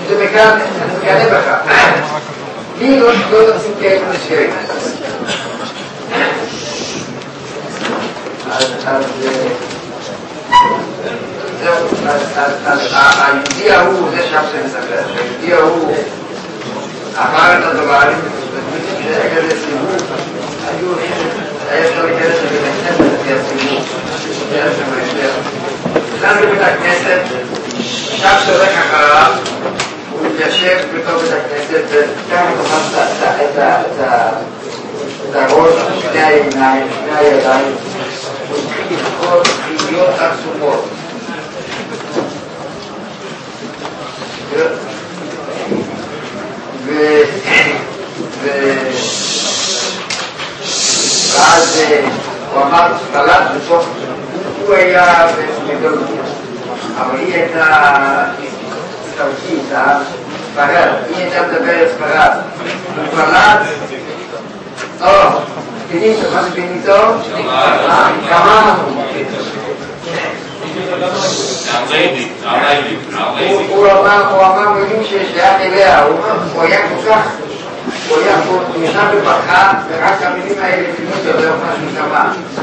זה מקנה בך. לי לא תשים כאלה מסגרים. אז היהודי ההוא, זה שם זה מספר, היהודי ההוא אמר את הדברים, שהיה כזה סיבוב, היה אפשר להיכנס לבית הכנסת לפי הסיבוב, נכנס לבית הכנסת, שם שולח אחריו, הוא מתיישב בתוך בית הכנסת, וככה תופס את הראש, שני העיניים, שני הידיים, הוא התחיל לבכות חיוביות עצומות. ואז הוא אמר, פלט בסוף, הוא היה בגלות, אבל היא הייתה סטרקית, ספרד, היא הייתה מדברת ספרד, הוא פלט, פיניטו, מה זה פיניטו? כמה? הוא אמר מילים ששייך אליה, הוא היה כל כך, הוא ישב בברכה, ורק המילים האלה פיניטו, זה משהו שמע.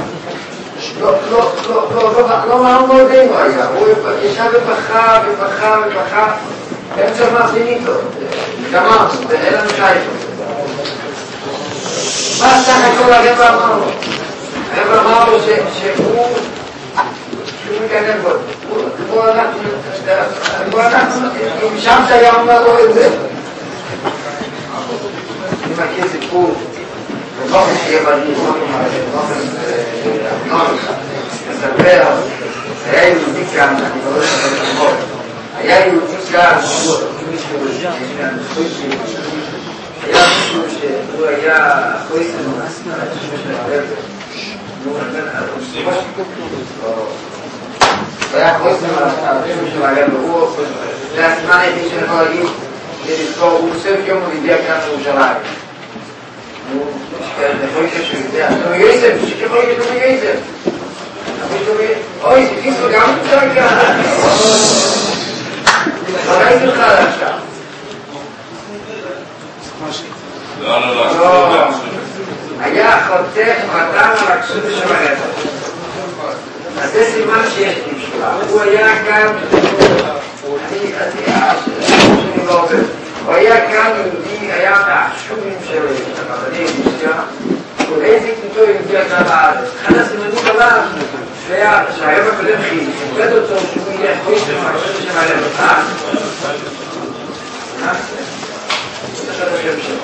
לא מאוד מודנו היה, הוא ישב בברכה, באמצע מה פיניטו, גמרנו, ואין לנו שייכו. מה סך הכל הרב אמר לו? הרב אמר לו שהוא מקנן בו. כמו אנחנו, אם שם היה אומר לו את זה. אני מכיר סיפור, ובאופן שיהיה בני, באופן מספר, היה יהודי כאן, אני לא יודע את השמות, היה יהודי כאן, היה מישהו שהוא היה חויסן, הוא היה חויסן על השם של הרב, זה הסימן היחיד שאני יכול להגיד, הוא סוף יום הוא הגיע כאן לירושלים. הוא חויסן שהוא יודע, נו יוסף, שכחו יגידו מיוסף. אוי, זה פיסו גם נמצא כאן. אבל הייתי לך עכשיו. לא, היה חותך מתן על הכסות של הרב. אז זה סימן שיש נמשלה. הוא היה כאן, הוא היה כאן יהודי, היה מהחשובים של הרבני רוסיה, ואיזה כיתו יהודי הייתה בארץ. אחד הסימנים הבא, שהרב הקודם חיל, שפט אותו שהוא יהיה חויסר מהכסות של הרב. זה אחד השם שלו.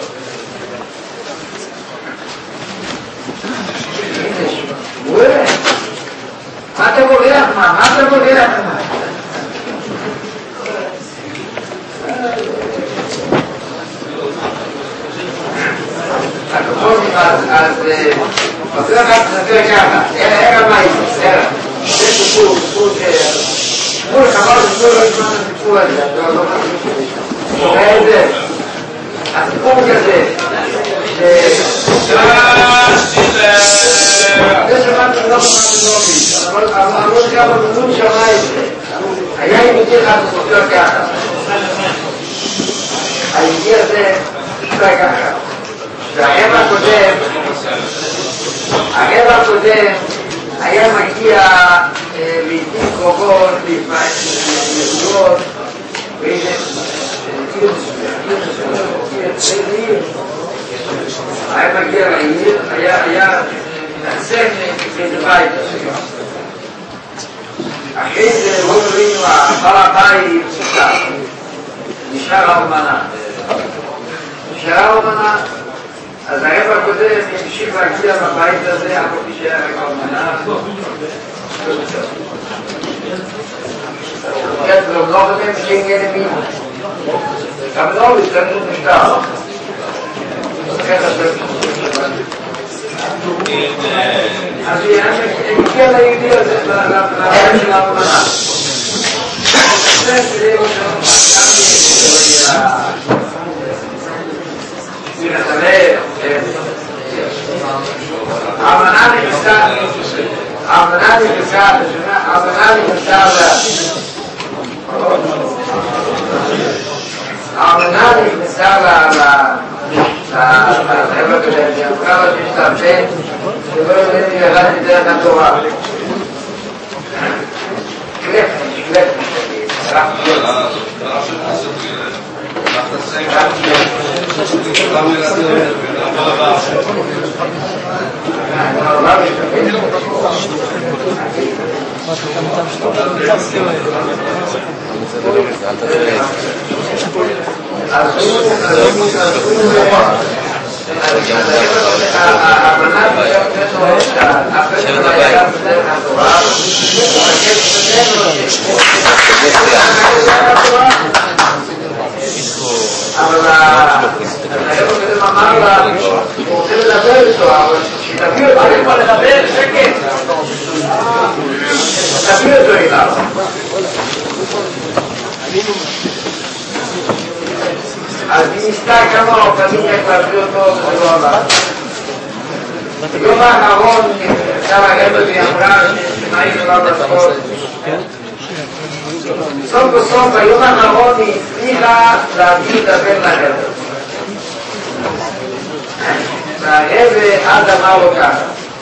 מה אתה בורח? מה אתה בורח? אז בסדר ככה, ערב מה איזה, ערב. זה סיפור סיפור חבל סיפור לא ישמע את הסיפור הזה, לא שומע את זה. הסיפור כזה, זה שמעתי לא אבל לא כמה בזום שמע את זה. היה יהודי אחד סופר ככה. היהודי הזה סופר ככה. והרב הקודם היה מגיע לעתים קרובות, ליהודות, ואיזה היה מגיע לעיר, היה נצא מאיזה בית. אחרי זה לא ראינו, הבעל הבית נשאר האלמנה. אז הרב הקודם המשיך להגיע בבית הזה, אף פי שהיה רק האלמנה. jetzt noch noch dem Schengen mit. Aber noch ist das nicht da. Also ja, ich kann die Idee האמנה נכנסה לחבר'ה הקודמת, היא אמרה לו שיש לה בן שלא יודעים ירד מדרך התורה. קלף משתגעים, אבל החבר'ה אמר לה, הוא רוצה לדבר איתו, אבל שתביא אותו, אני כבר לדבר, שקט. תביא אותו אליו. אז היא ניסתה כמה אופנים איך להביא אותו, וזה לא עבד. ביום האחרון, עכשיו החבר'ה והיא אמרה שמה היא יכולה לעשות. סוף בסוף, ביום האחרון היא הצליחה להביא את הבן לחבר'ה. והרבא אז אמר לו ככה.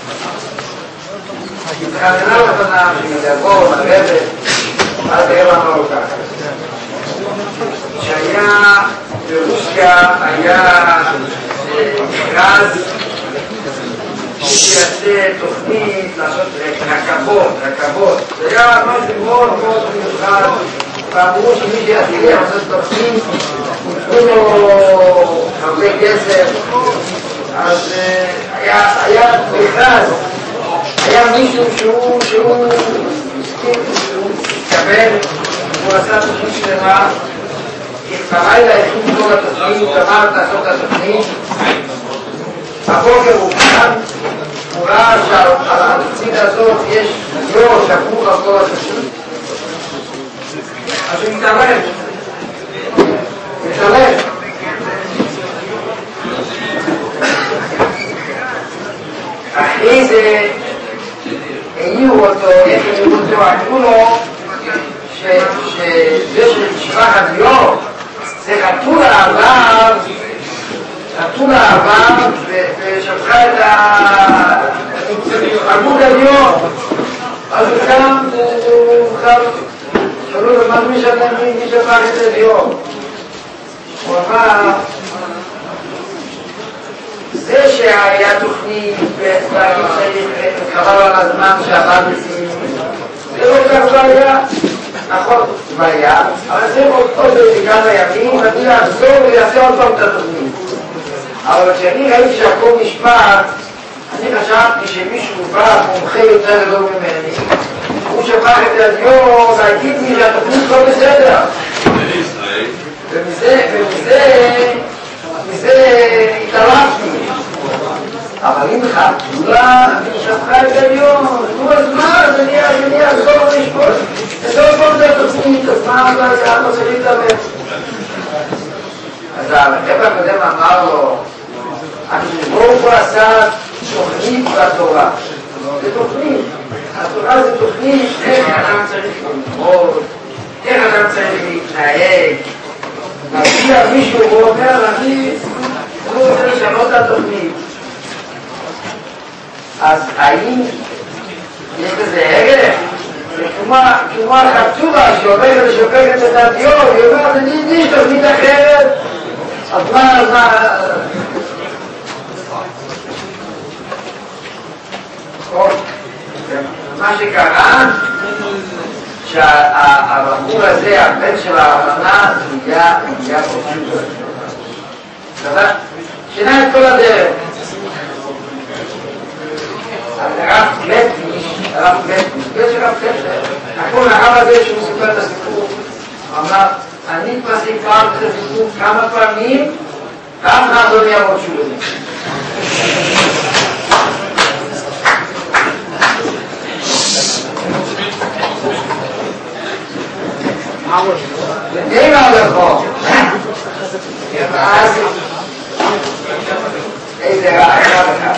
התחננה לפניו שידברו לרבא, אז הרבא אמר לו ככה. שהיה ברוסיה, היה מכרז שיעשה תוכנית לעשות רכבות. זה היה משהו מאוד מאוד מיוחד, ואמרו שמי שיצליח לעשות תוכנית, נתנו לו הרבה כסף. אז היה מכרז, היה מישהו שהוא התקבל, הוא עשה תוכנית שלמה, בלילה הכין כל התוכנית, גמר לעשות את התוכנית, הבוקר הוא קם, הוא ראה שעל התוכנית הזאת יש יור שפוך על כל התוכנית, אז הוא מתערב. אחרי זה העירו אותו, אמרו לו שזה של משפחת ליאור, זה חתולה עבר ושפכה את עמוד הליאור. אז הוא קם, שאלו לו מה מי שפך את הליאור. הוא אמר, זה שהיה תוכנית ואני צריך חבל על הזמן שעבד לסיום, זה לא כך בעיה, נכון, בעיה, אבל זה עוד כמה ימים, אני אחזור ויעשה עוד פעם את התוכנית. אבל כשאני ראיתי שהכל נשפט, אני חשבתי שמישהו בא מומחה יותר גדול ממני, הוא שפך את הדיור והגיד לי שהתוכנית לא בסדר. ומזה התערבתי. אבל אם חתולה שפכה את הדיור, נו אז מה, אז אני אחזור לשפוט. זה עוד פעם זה התוכנית, אז מה אתה לא צריך להתאבד? אז החבר'ה הקודם אמר לו, הוא עשה תוכנית בתורה. זה תוכנית. התורה זה תוכנית, איך אדם צריך ללמוד, איך אדם צריך להתנהג. מגיע מישהו ואומר, אני רוצה לשנות את התוכנית. אז האם יש לזה ערך? זה כמו החתולה שעוברת ושופכת את הדיור, היא אומרת, אני יש תוכנית אחרת. אז מה? מה שקרה, שהבחור הזה, הבן של האמנה, נהיה פשוט. שינה את כל הדרך. הרב קלטניש, הכל הרב הזה שהוא סיפר את הסיפור, אמר, אני כבר סיפרתי את הסיפור כמה פעמים, פעם אחת לא נהיה עוד שוב. אין הלכו. איזה רעיון לך.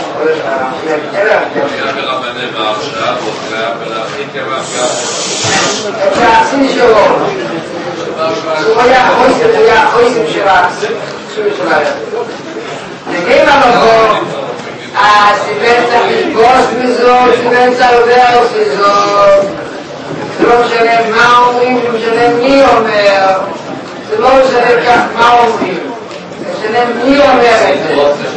ברבני בהרשעה, ואחרי הפלאחית כבאפיה. את העשי שלו. הוא היה החויסים שלה, נגיד למקום, אז באמצע חשבוס מזאת, באמצע עובר מזאת, זה לא משנה מה אומרים, זה משנה מי אומר, זה לא משנה כך מה אומרים, זה משנה מי אומר את זה.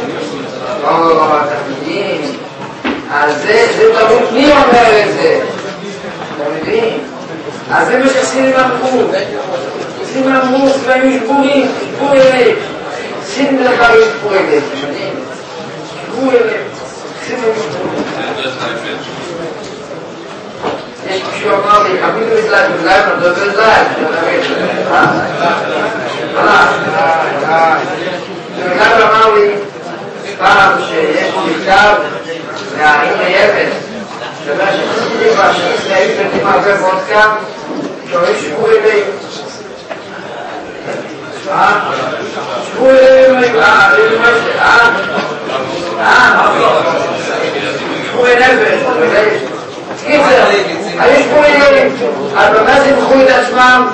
תלמידים, אז זה תמיד מי אומר את זה, תלמידים, אז זה מה שסינים אמרו, סינים אמרו, סבבים שבורים, שבור אלה, סינים דבר שבור אלה, שבור אלה, סינים אמרו. יש כשהוא אמר לי, חביב בזלת, בזלת, בזלת, בזלת, בזלת אמר לי, פעם שיש מכתב מהעין היפת, דבר שחסידים והשחסידים פרטים הרבה וודקה, שאומרים שבו אלי. שבו אלי, שבו אלי, קיצר, היו שבו אלי, אבל מה זה ימחו את עצמם?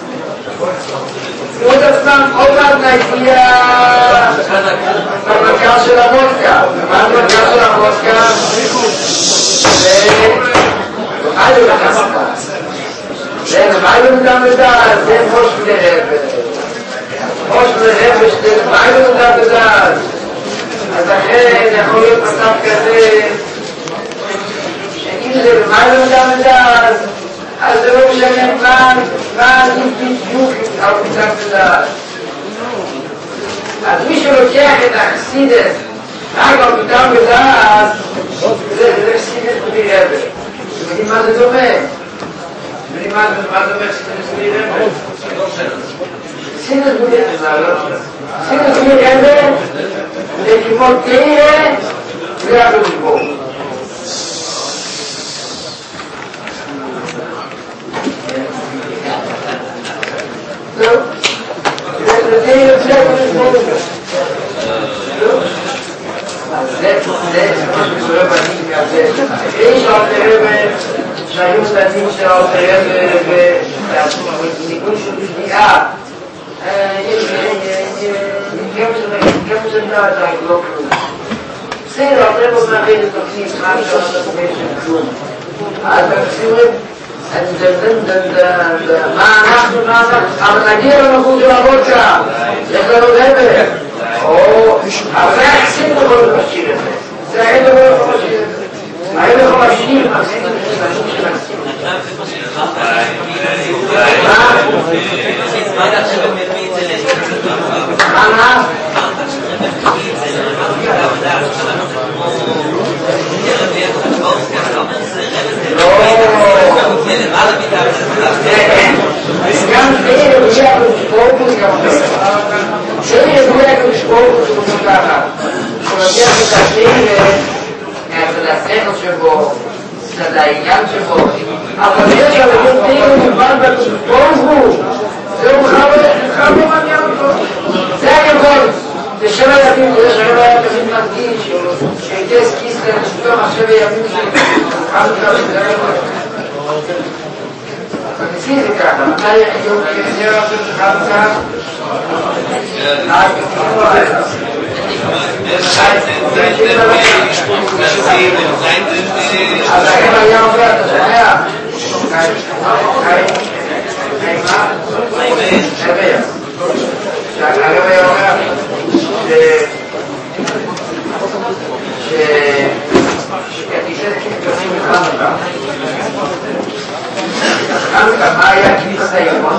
ימחו את עצמם עוד מעט נגיע במרכז של המודקה. ומה המרכז של המודקה? מה זה לחסה? מה זה מדם לדעת? זה מוש ולרבש. מוש ולרבש זה מה זה מדם לדעת? אז לכן יכול להיות מצב כזה שאם זה מה זה מדם לדעת, אז זה לא משנה מה אני בדיוק על מדם לדעת. אז מי שלוקח את החסידת רק על מדם לדעת, זה חסידת בלי רבש. אתם יודעים מה זה דומה? אתם יודעים מה זה דומה חסידת בלי רבש? חסידת בלי רבש. חסידת בלי רבש זה כמו תראה והקדוש ברוך הוא. טוב? זה תראה והקדוש ברוך הוא. זה מה שקורה בנים מהזה. יש אלתרעבע שהיו צדדים של אלתרעבע וניגון של שגיאה. כמה זה דעת לא כלום. בסדר, אלתרעבע מאבד את תוכנית מה שאתה תומד של כלום. אז תקשיבים, מה אנחנו, אבל נגיע למקום של הוודקה. יש לנו דבר. אבל זה היחסים לא יכולים להשאיר את זה. זה היה לא יכול להשאיר את זה. היה לא יכול להשאיר את זה. מה? גם זה יביא הקדוש ברוך הוא גם זה יביא הקדוש ברוך הוא כמו ככה שמגיע את השכל שבו, את העניין שבו, אבל יש על ידי מובן בקדוש ברוך הוא זהו בכלל לא מעניין אותו. זה היכול זה 7 ימים, זה 7 ימים מרגיש שהייתס כיסלר שפתאום 7 ימים חנוכה וזה ניסי זה ככה, מתי יום כנראה של חנוכה? אז הרב היה אומר, אתה שומע? הרב היה אומר שכתיסת כתוסים בחנוכה חנוכה, מה היה כניסה ימון?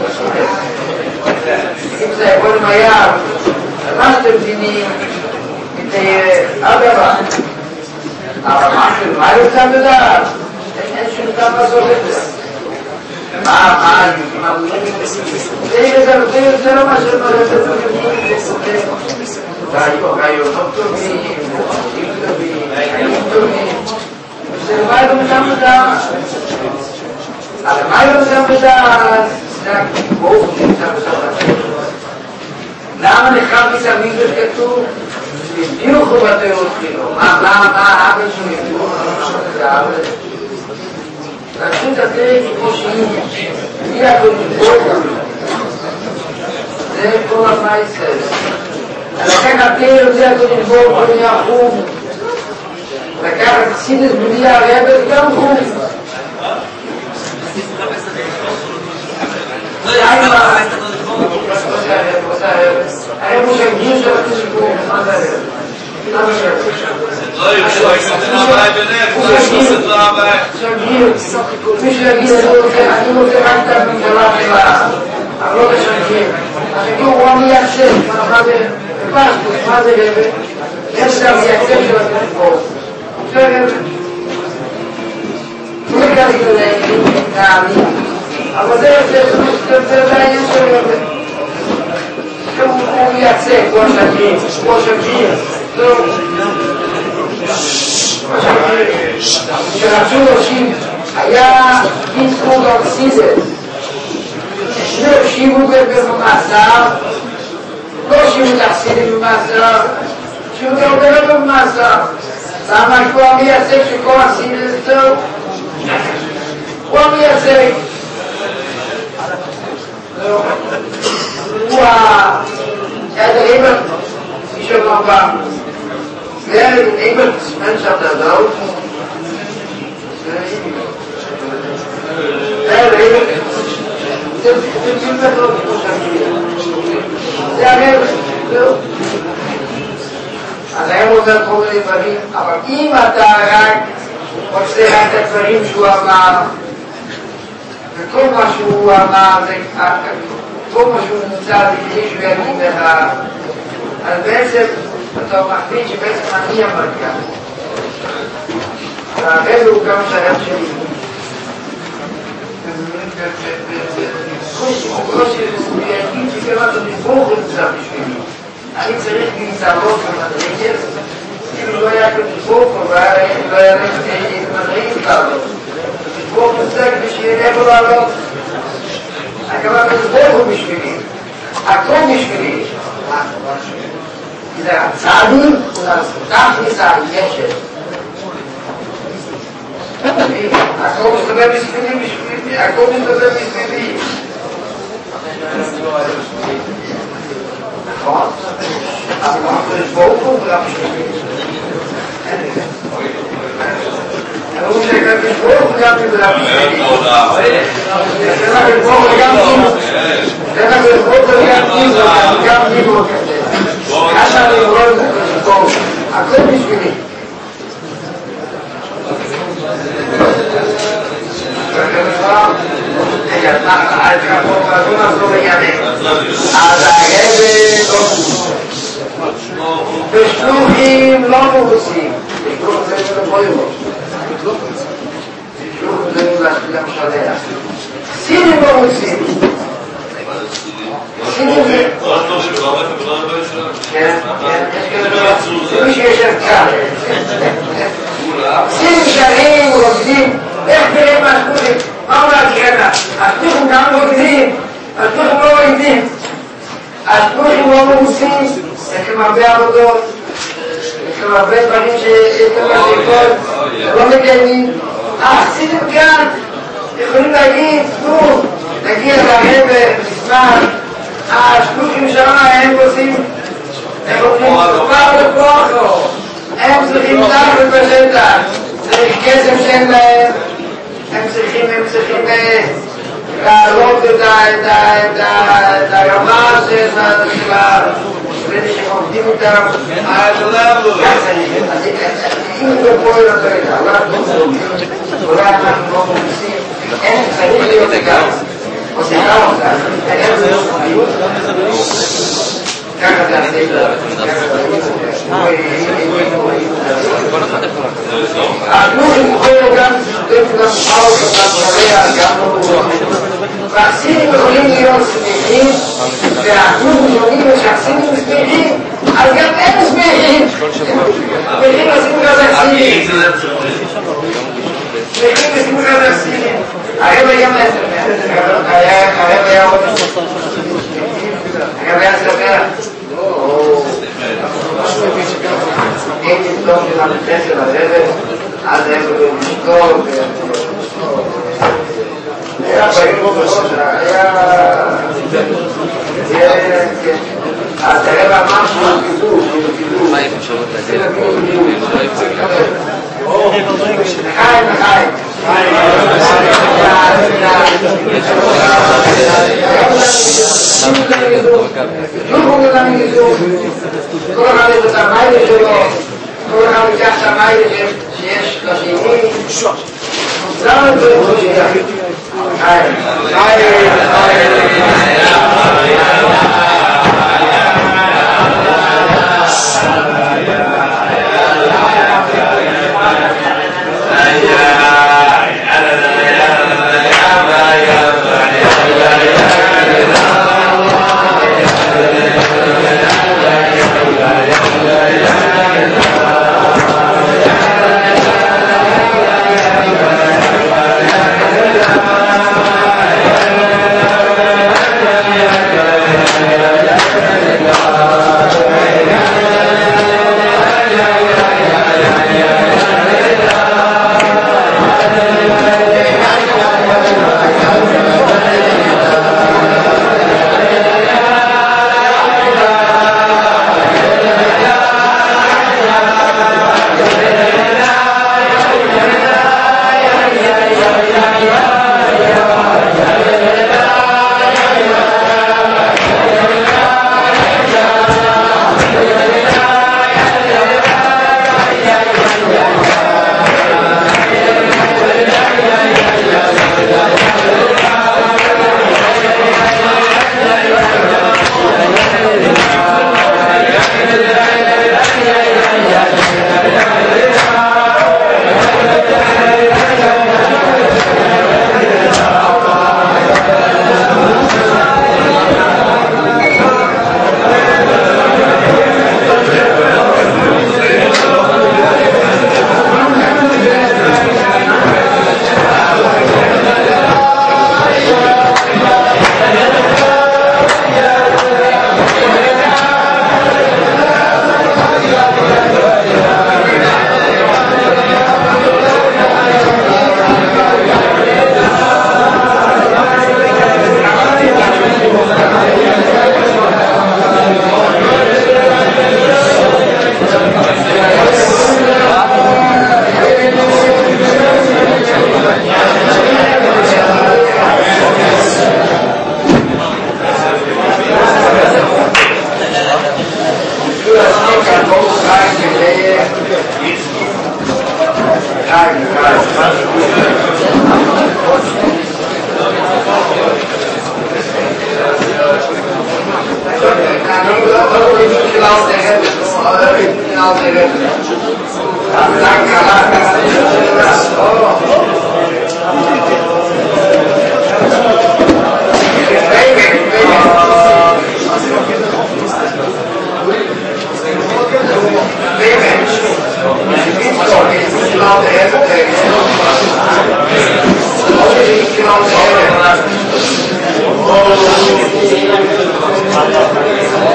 כניסה ימון היה מה שאתם מבינים את אבא אבל מה יוצא לדעת? אין שום טעם לעשות את זה מה זה לא מה היו טובים זה מה לא מתם לדעת אבל מה לא מתם לדעת זה בואו נמצא בסוף למה נחרתי תמיד וכתוב בדיוק ובתיאות חילו מה האבל שהוא יבדיוק זה האבל רצו תתראה כמו שהיא היא הקודש זה כל המייסס. לכן הפיר הזה אתה נבוא בניה חום. לקחת חסידס בניה רבת גם חום. הרי מושג גיוס של הסיפור, מה זה הרב? לא יוצא סתרה הבאה ביניהם, זה סתרה הבאה. מי שיגיד, אני רוצה רק את הממשלה שלה, אבל לא תשנקים. השנקים הוא מייצב, מה זה פשטוס, מה זה רבט? יש גם מייצב של הסיפור. זה רבט. הוא יקריא להאמין, אבל זה בעניין של רבט. הוא מייצג, כמו שגיר, שרצו להושיב, היה פיסקוד אוקסיזס, שני הושיבו במאסר, לא הושיבו תחסידים במאסר, הושיבו תעודרת במאסר. למה הוא המייצג שכל אוקסיזס טוב? הוא המייצג. הוא הדריבר, מי שאומר פעם, wer den Mensch auf der Welt, der Leben, der Kinder von der Leben, also muss kommen in Berlin, aber immer da rein, was der hat der Berlin schon einmal, וכל מה שהוא אמר, כל מה שהוא נמצא בגלל שהוא יגיד לך, אז בעצם אתה מחליט שבעצם אני המרכז. הרב הוא גם שהרב שלי. הוא יגיד שגם אתה נבוך נמצא בשבילי. אני צריך להתעלות במדרגת, אם לא היה כתבוך, לא היה מדרגת לעלות. נבוך נמצא כדי שיהיה לבוא לעלות. הכוונה נבוך הוא בשבילי. הכל בשבילי. זה הצעדים, גם כניסה, ישת. הכל מסתובב בשבילי, הכל מסתובב בשבילי. נכון? אבל אנחנו נשבור פה גם בשבילי. אנחנו נשבור פה גם בשבילי. אנחנו נשבור פה גם בשבילי. כמה אני רואה את זה, הכל בשבילי. אז הרב בשלוחים לא מורסים. בשלוח זה לא יורד. בשלוח זה למשלח. סינים לא מורסים. כן, מי שישב כאן סינים שרים רוקדים איך תראה מה השלוחים מה אומר ככה השלוחים גם רוקדים השלוחים לא רוקדים השלוחים לא מרוסים יש להם הרבה עבודות יש להם הרבה דברים שיש להם השקות לא מקיימים סינים כאן יכולים להגיד נגיע לרב בזמן השלוחים שם הם עושים כבר לכוחו הם צריכים תחת בשטח צריך כסף שאין להם הם צריכים להעלות את הרמה של ואלה שעובדים אותם אם זה פועל אותו אולי אנחנו לא מוצאים אין צריך להיות גם או שיחה אותה אין זה לא חיות ככה זה הסדר השלוחים יכולים גם למחאות ובשריה גם והסינים יכולים להיות שמחים והשלוחים יכולים שהסינים שמחים אז גם הם שמחים שמחים לשים כזה סינים שמחים לשים כזה סינים הרב גם הרב היה עוד הרב היה ספר הייתי טוב של המחס של הרב אז הם משתור היה בעיר בראש היה אז תראה משהו קידוש, חיים, אפשרות להגיד חיים, חיים. כל אחד יש את המיילה שלו, כל אחד ייקח את המיילה שיש לשני, למה זה לא שיהיה? חיים, חיים,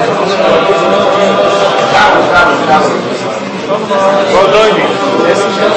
Rodoni.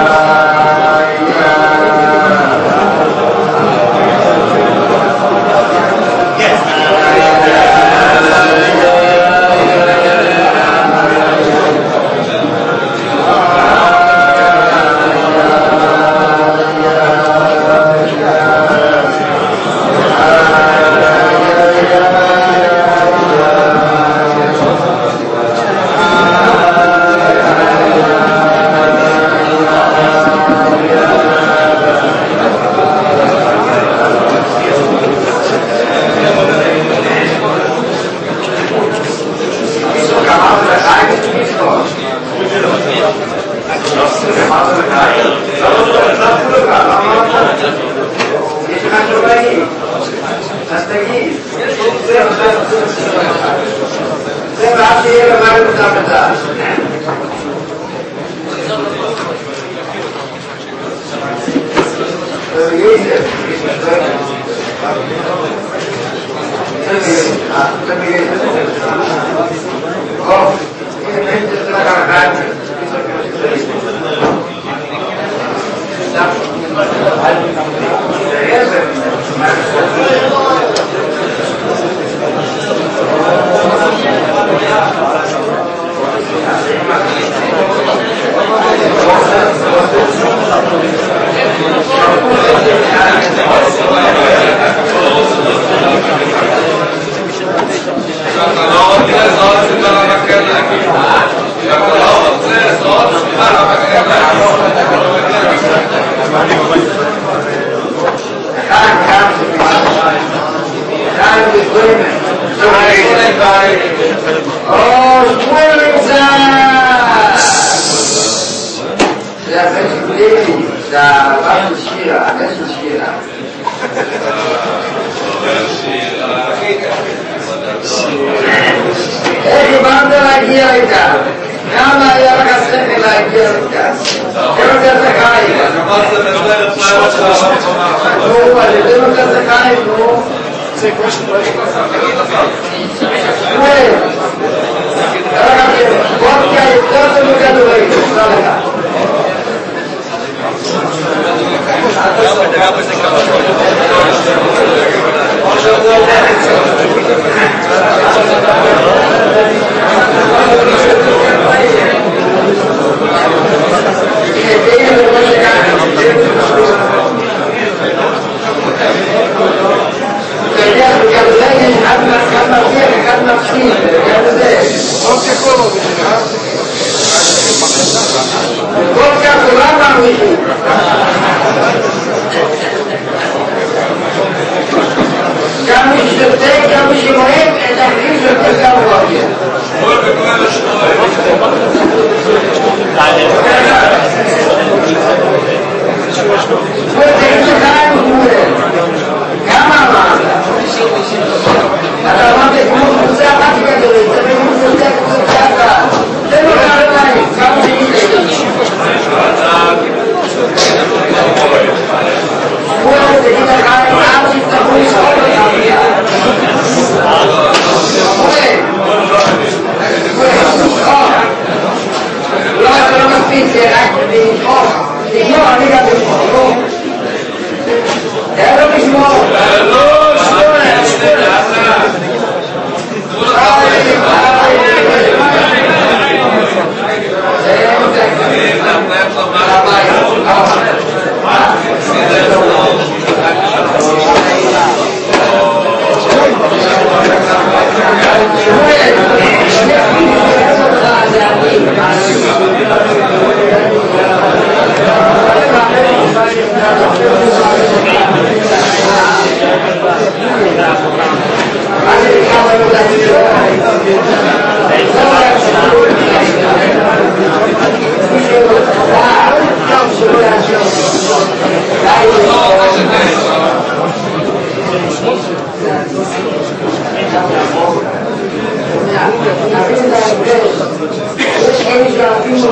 יש כאלה שאוהבים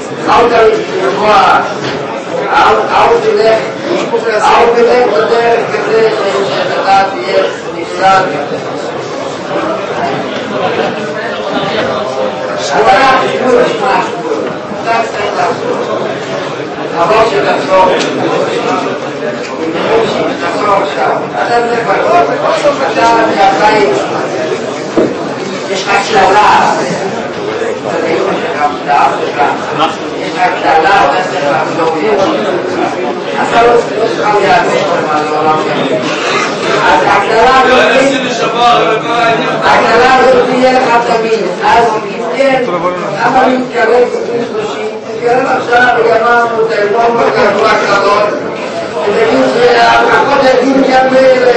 אל תלך בדרך כזה שאתה תהיה נפסד. אבל הסיפור נשמע הסיפור. אתה צריך לעשות. אבל שתחזור. תחזור עכשיו. אתה צריך לעשות. אתה מהבית. יש לך שללה. יש לך שללה, אתה צריך לחזור. אתה לא צריכה להיאבק במעלה. אז ההגדלה הזאת תהיה לך תמיד. אז כן, למה להתקרב בגיל 30? תתקרב עכשיו וגמרנו את האלמון בגרוע קטנות ותגיד שהכל יגיד גם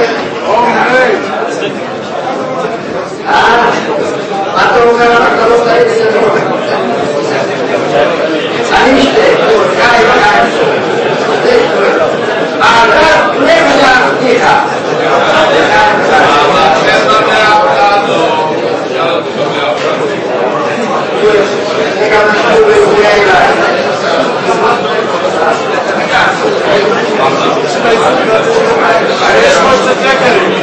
מה אתה אומר? אתה לא צריך לסדר אני משתה קיים אתה נפש הפתיחה זה גם משהו בגולי אליי יש משהו תקרים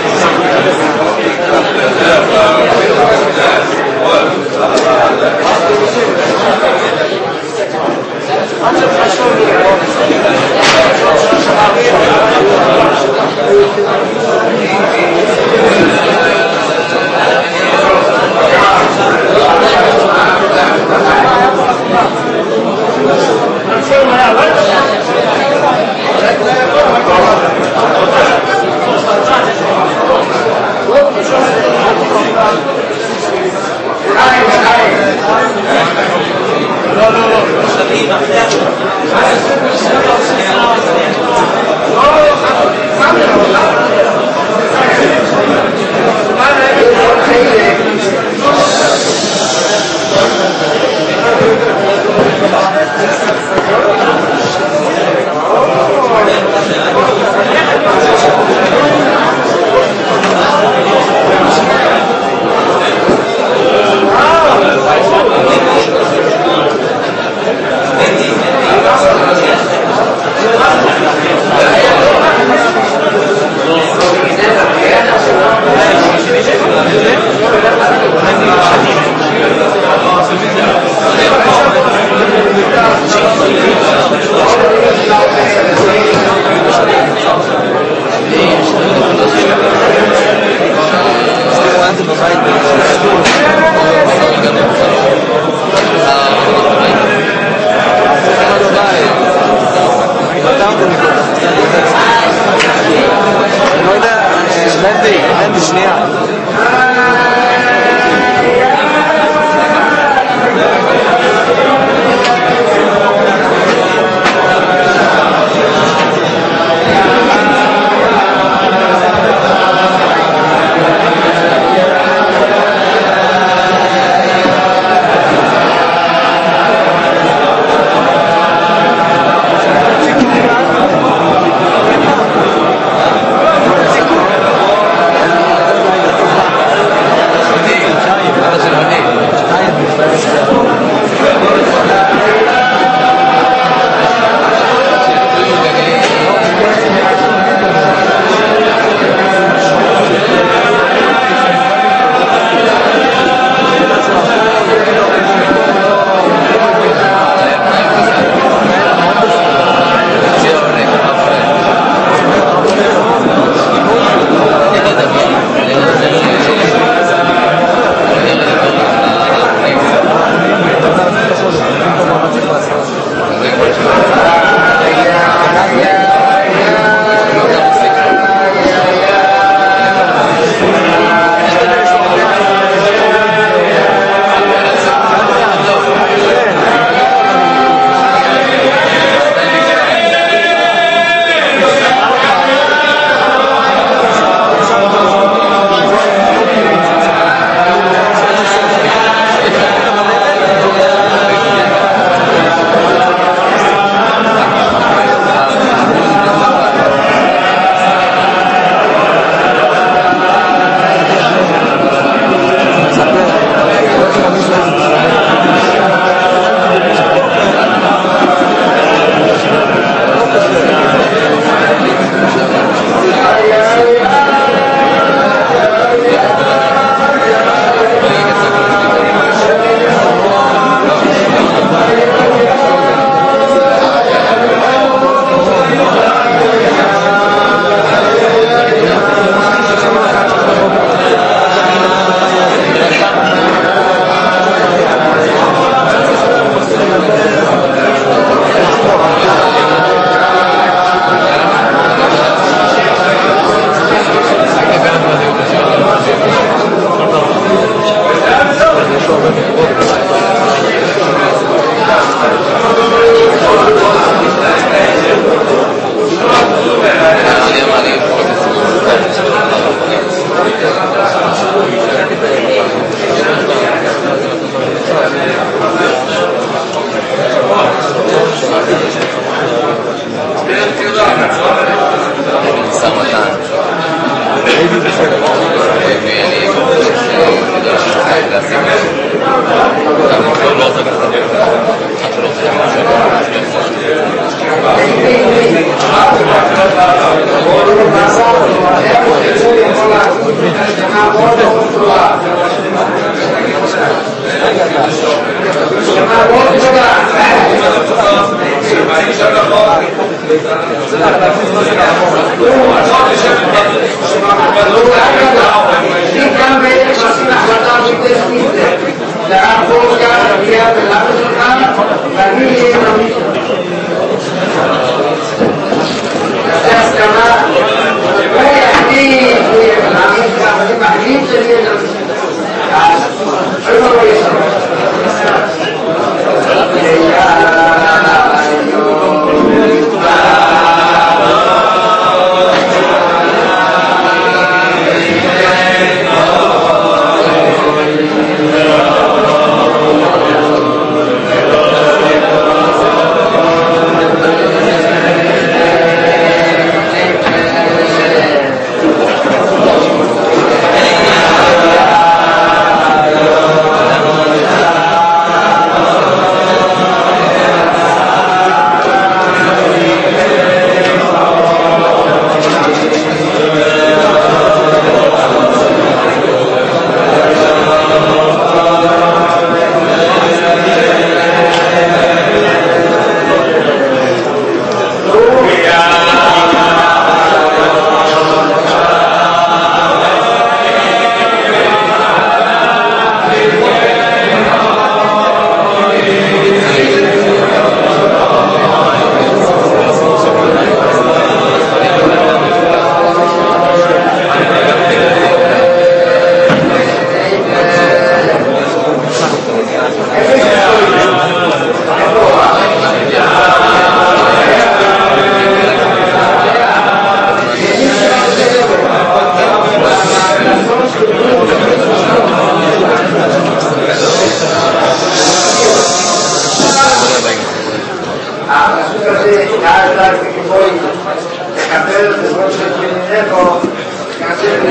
הפסוק הזה, נעזר וכבוי, לקבל את הזמן של פנינינו, כאשר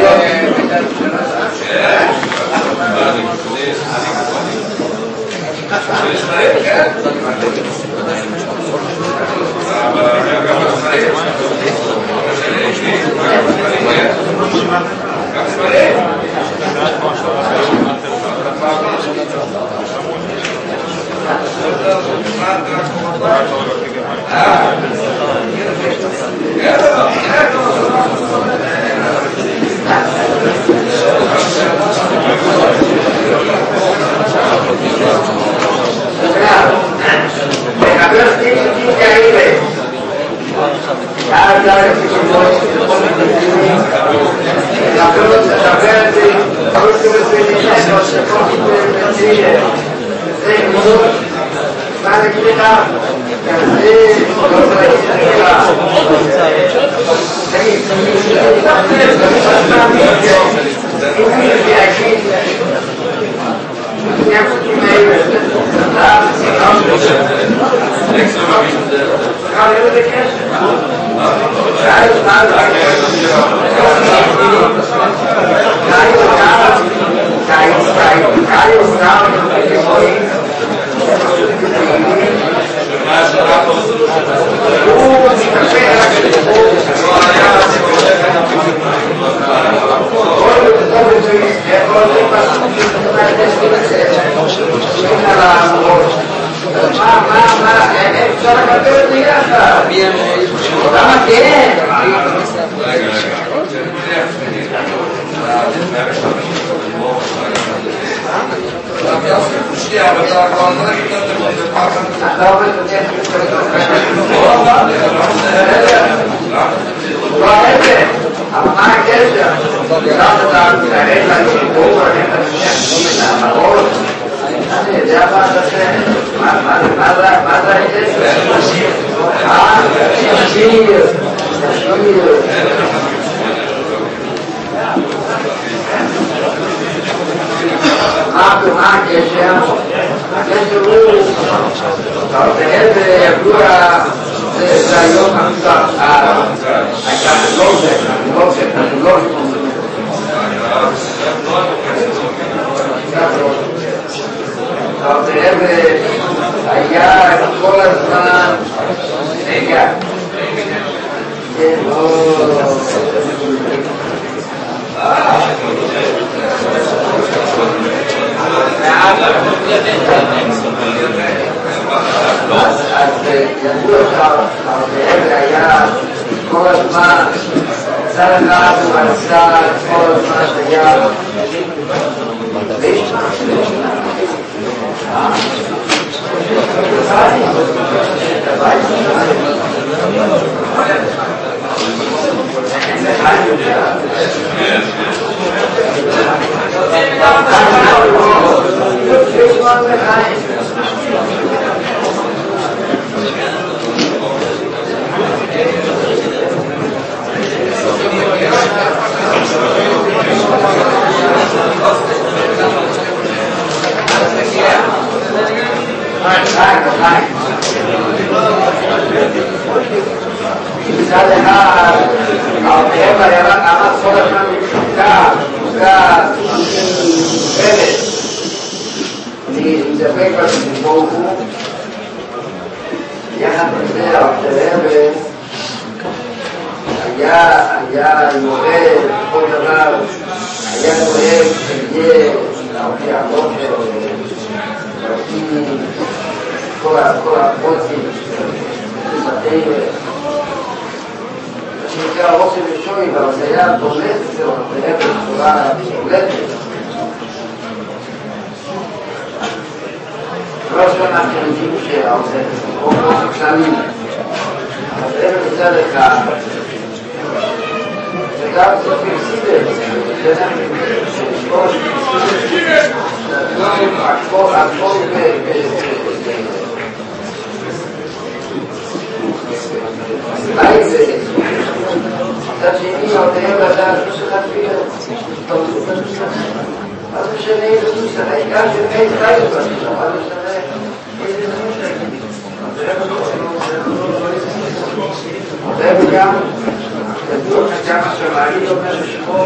גם, ידוע גם השמאלי אומר ששמו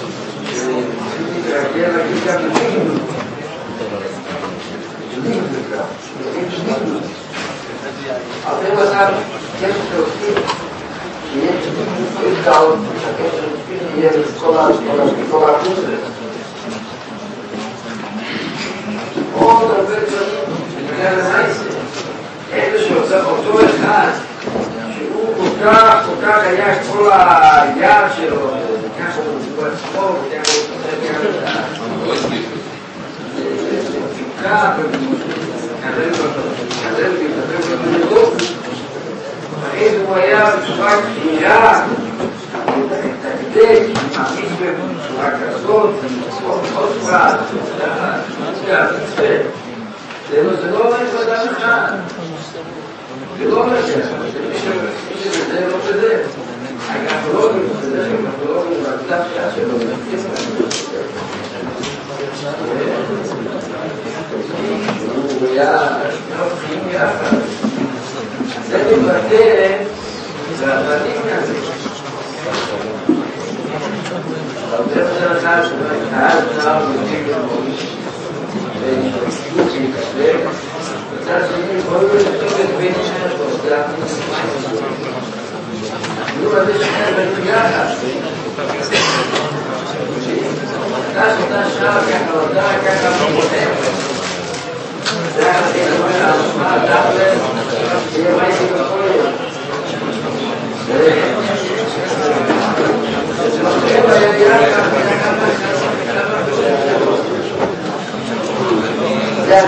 להתרגל להגיד גם נגד. הרבה בזמן יש שעושים שיש גדול, שהקשר פיזי יהיה כל החוץ. עוד הרבה דברים בגלל המעשה. איזה שעושה אותו אחד, שהוא כל כך היה כל היעד שלו, ככה הוא דיבור עצמו, וככה הוא עושה ככה אחרי זה הוא היה בצורה קריאה, תקדק, מעמיד בצורה כזאת, עוד צורה, זה לא אומר בדם אחד, זה לא אומר שזה לא כזה, הגרפולוגים, זה שהגרפולוגים והדווקא שלו, הוא היה נופים יחד, זה מבטא, זה הבנים הזה. הרבה יותר אחד קהל נער מודיק למוריש, והשתתפות שהתקבל, בצד שני כל לכתוב את בין שני פוסטה, היו בזה שני בנים יחד. אותה שעה ככה אותה, ככה מותאם. זה היה הכי אומר המשמע, דאפלן, שיהיה מייסי בכל יום. זה היה יחד, זה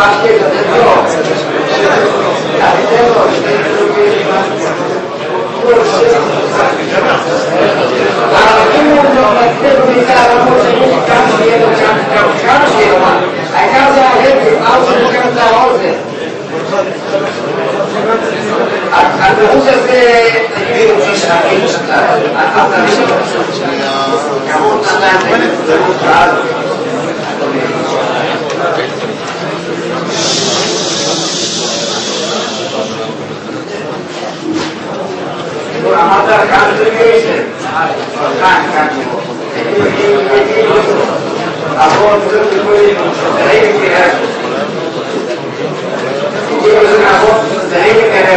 Thank you.